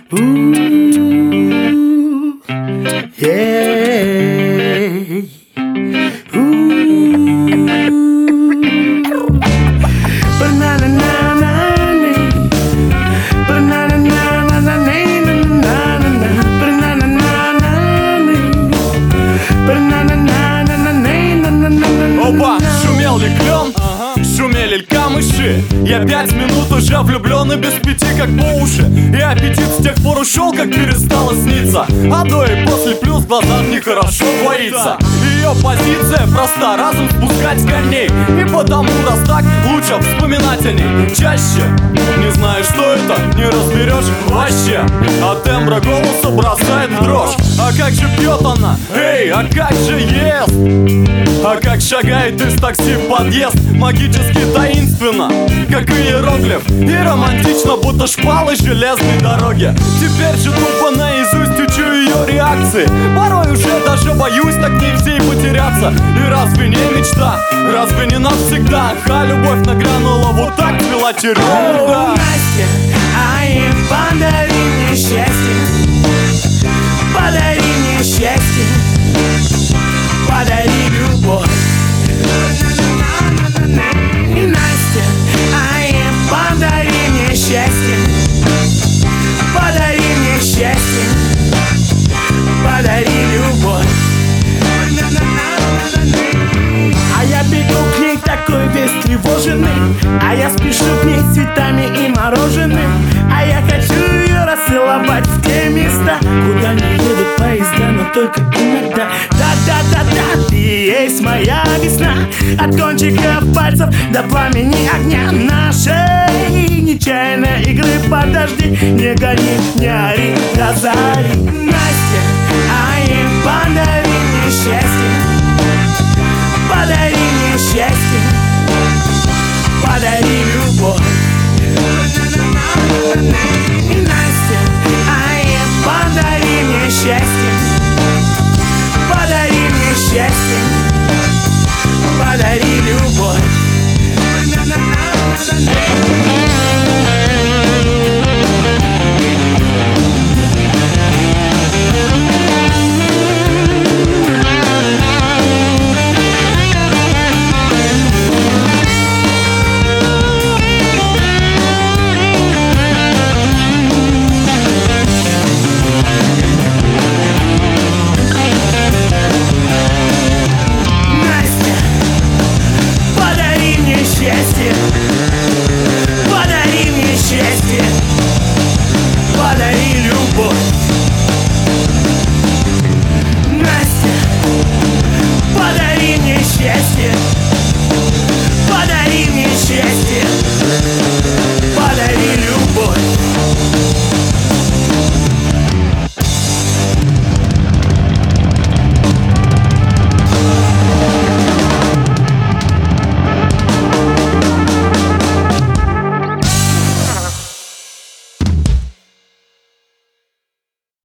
Оба, шумел ли клен, шумели ли камыши. Я 5 минут уже влюблен и без 5 как по уши. И аппетит с тех пор ушел, как перестало сниться. А до и после плюс в глазах нехорошо двоится. Ее позиция проста, разум спускать с коней. И потому, раз так, лучше вспоминать о ней чаще. Не знаешь, что это, не разберешь вообще. А тембра голоса бросает в дрожь. А как же пьет она, эй, а как же ест? А как шагает из такси в подъезд, магически таинственно, как иероглиф, и романтично, будто шпалы железной дороги. Теперь же тупо наизусть учу ее реакции. Порой уже даже боюсь так к ней всей потеряться. И разве не мечта, разве не навсегда? А любовь нагрянула вот так, цвела черемуха. Настя, подари мне счастье, подари мне счастье, подари любовь. И Настя, подари мне счастье, подари мне счастье, подари любовь. А я бегу к ней такой весь тревоженный, а я спешу к ней цветами и мороженым. А я хочу ее расцеловать в те места, куда не едут поезда, но только иногда. Да-да-да-да, ты есть моя весна, от кончиков пальцев до пламени огня нашей нечаянной игры. Подожди, не гони, не ори, до зари. Настя, подари мне счастье, подари мне счастье, подари любовь. И Настя, подари мне счастье, подари мне счастье, подари любовь. Счастье, подари мне счастье, подари любовь. Настя, подари мне счастье, подари мне счастье,